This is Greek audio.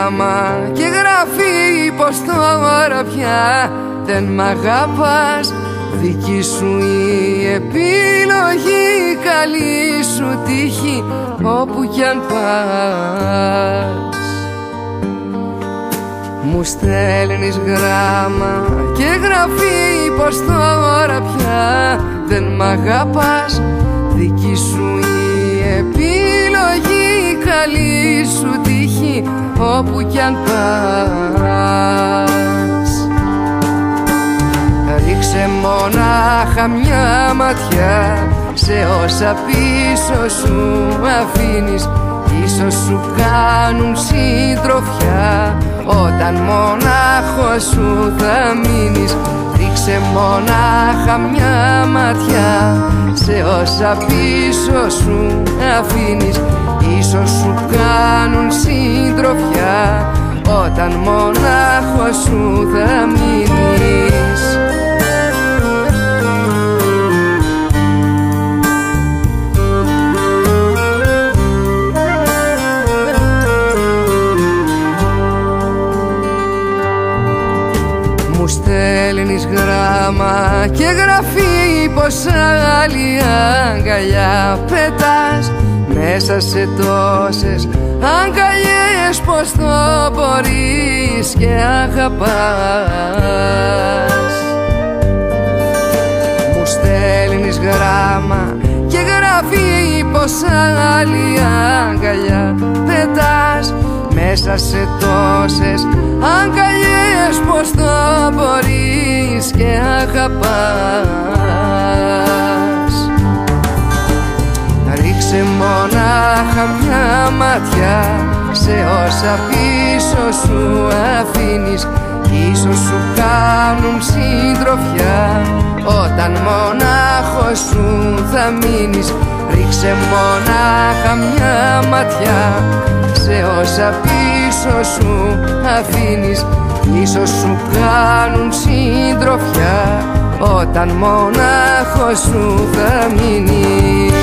γράμμα και γράφει πως τώρα πια δεν μ' αγαπάς. Δική σου η επιλογή, καλή σου τύχη όπου κι αν πας. Μου στέλνεις γράμμα και γράφει πως τώρα πια δεν μ' αγαπάς. Δική σου η επιλογή, καλή σου τύχη όπου κι αν πας. Ρίξε μονάχα μια ματιά σε όσα πίσω σου αφήνεις. Ίσως σου κάνουν συντροφιά όταν μονάχος σου θα μείνεις. Ρίξε μονάχα μια ματιά σε όσα πίσω σου αφήνεις. Ίσως σου κάνουν συντροφιά όταν μονάχος σου θα μείνεις. Μου στέλνεις γράμμα και γράφει πως άλλη αγκαλιά πετάς. Μέσα σε τόσες αγκαλιές πως το μπορείς και αγαπάς. Μου στέλνεις γράμμα και γράφει πως άλλη αγκαλιά πετάς. Μέσα σε τόσες αγκαλιές πως το μπορείς και αγαπάς. Ρίξε μονάχα μια ματιά σε όσα πίσω σου αφήνεις. Ίσως σου κάνουν συντροφιά όταν μονάχος σου θα μείνεις. Ρίξε μονάχα μια ματιά σε όσα πίσω σου αφήνεις. Ίσως σου κάνουν συντροφιά όταν μονάχος σου θα μείνεις.